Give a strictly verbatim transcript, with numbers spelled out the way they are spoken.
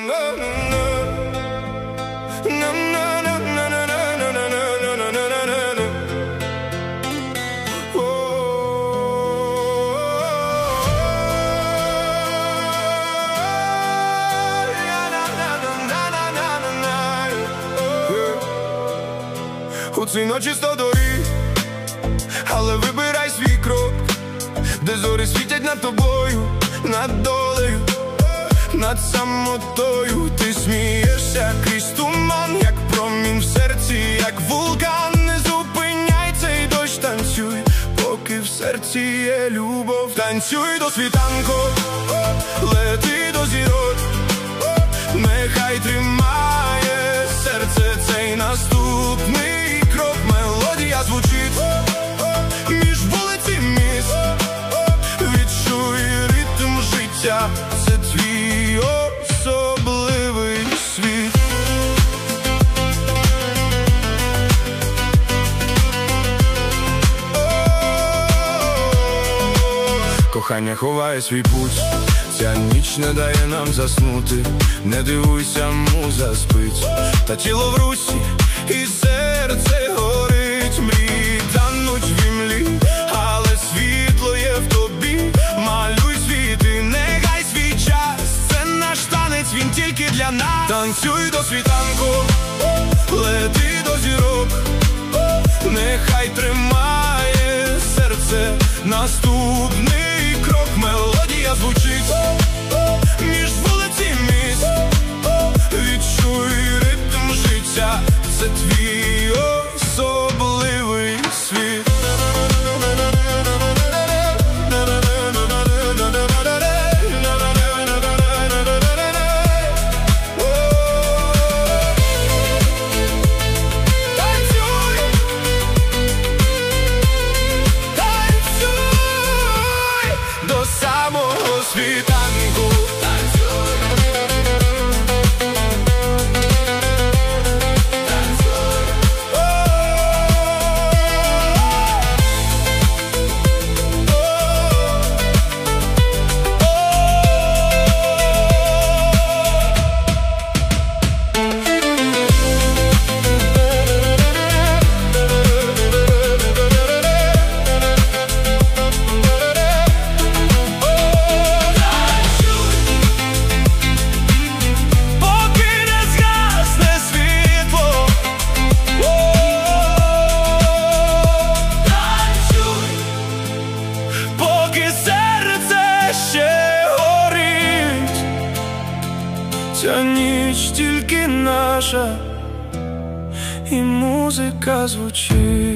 У цій ночі сто доріг, але вибирай свій крок, де зорі світять над тобою, над долею, над самотою. Ти смієшся крізь туман, як промінь в серці, як вулкан. Не зупиняй цей дощ, танцюй, поки в серці є любов. Танцюй до світанку, лети до зірок, нехай тримає серце цей наступний крок. Мелодія звучить між вулиці міст, відчуй ритм життя, це твій особливий світ. Кохання ховає свій путь, ця ніч не дає нам заснути. Не дивуйся, муза спить, та тіло в русі і серце горить. Мрії тануть в імлі, але світло є в тобі. Малюй світ і не гай свій час, це наш танець, він тільки для нас. Танцюй до світанку, лети до зірок, нехай тримає серце наступний крок. Мелодія звучить між вулиці міст, відчуй ритм життя, це твій особливий світ. Світанку, танцюй, танцюй, ця ніч тільки наша, і музика звучить.